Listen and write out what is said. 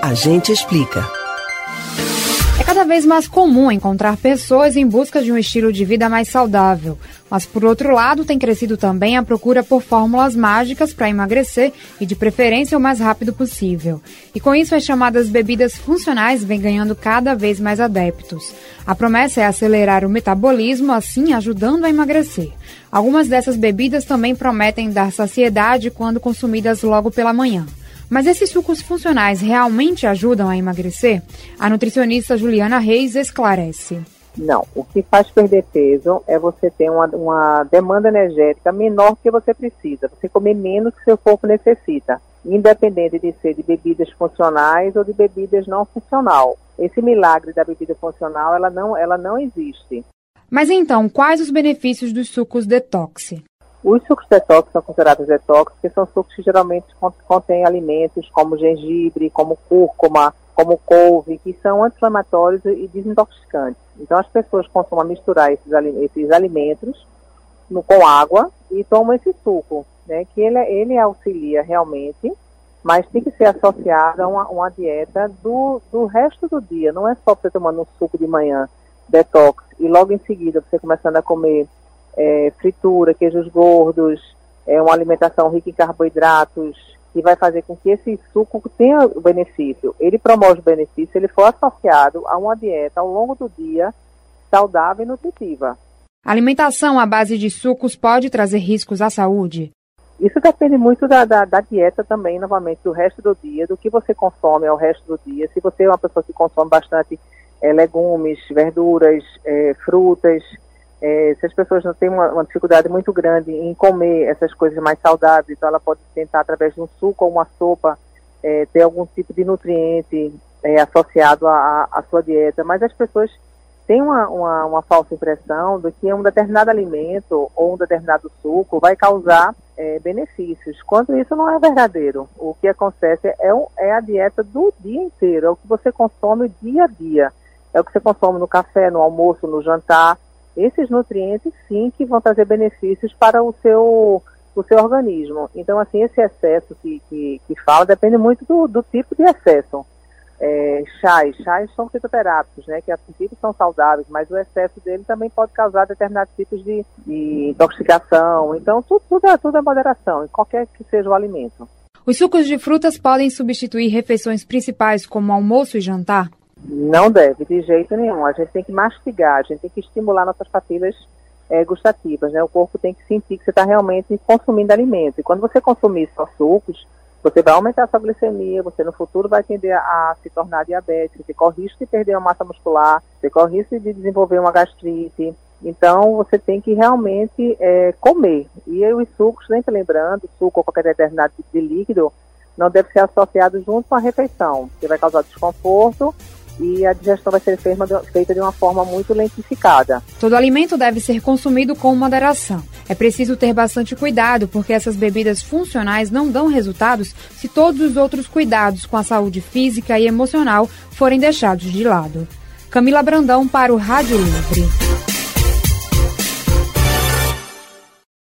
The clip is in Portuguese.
A gente explica. É cada vez mais comum encontrar pessoas em busca de um estilo de vida mais saudável. Mas, por outro lado, tem crescido também a procura por fórmulas mágicas para emagrecer e, de preferência, o mais rápido possível. E com isso, as chamadas bebidas funcionais vêm ganhando cada vez mais adeptos. A promessa é acelerar o metabolismo, assim ajudando a emagrecer. Algumas dessas bebidas também prometem dar saciedade quando consumidas logo pela manhã. Mas esses sucos funcionais realmente ajudam a emagrecer? A nutricionista Juliana Reis esclarece. Não, o que faz perder peso é você ter uma demanda energética menor do que você precisa, você comer menos que seu corpo necessita, independente de ser de bebidas funcionais ou de bebidas não funcional. Esse milagre da bebida funcional, ela não existe. Mas então, quais os benefícios dos sucos detox? Os sucos detox são considerados detox, porque são sucos que geralmente contêm alimentos como gengibre, como cúrcuma, como couve, que são anti-inflamatórios e desintoxicantes. Então as pessoas costumam misturar esses alimentos com água e tomam esse suco, né, que ele auxilia realmente, mas tem que ser associado a uma dieta do resto do dia. Não é só você tomando um suco de manhã detox e logo em seguida você começando a comer fritura, queijos gordos, uma alimentação rica em carboidratos, que vai fazer com que esse suco tenha o benefício. Ele promove o benefício, ele for associado a uma dieta ao longo do dia saudável e nutritiva. A alimentação à base de sucos pode trazer riscos à saúde? Isso depende muito da dieta também, novamente, do resto do dia, do que você consome ao resto do dia. Se você é uma pessoa que consome bastante legumes, verduras, frutas, se as pessoas não têm uma dificuldade muito grande em comer essas coisas mais saudáveis, então ela pode tentar, através de um suco ou uma sopa, ter algum tipo de nutriente associado à sua dieta. Mas as pessoas têm uma falsa impressão de que um determinado alimento ou um determinado suco vai causar benefícios, quando isso não é verdadeiro. O que acontece é a dieta do dia inteiro, é o que você consome dia a dia, é o que você consome no café, no almoço, no jantar. Esses nutrientes, sim, que vão trazer benefícios para o seu organismo. Então, assim, esse excesso que fala depende muito do tipo de excesso. Chás são fitoterápicos, né, que a princípio são saudáveis, mas o excesso dele também pode causar determinados tipos de intoxicação. Então, tudo é moderação, em qualquer que seja o alimento. Os sucos de frutas podem substituir refeições principais como almoço e jantar? Não deve, de jeito nenhum. A gente tem que mastigar, a gente tem que estimular nossas papilas gustativas, né? O corpo tem que sentir que você está realmente consumindo alimento. E quando você consumir só sucos, você vai aumentar a sua glicemia, você no futuro vai tender a se tornar diabético, você corre risco de perder a massa muscular, você corre risco de desenvolver uma gastrite. Então, você tem que realmente comer. E os sucos, sempre lembrando, suco ou qualquer determinado tipo de líquido, não deve ser associado junto com a refeição, porque vai causar desconforto e a digestão vai ser feita de uma forma muito lentificada. Todo alimento deve ser consumido com moderação. É preciso ter bastante cuidado, porque essas bebidas funcionais não dão resultados se todos os outros cuidados com a saúde física e emocional forem deixados de lado. Camila Brandão para o Rádio Livre.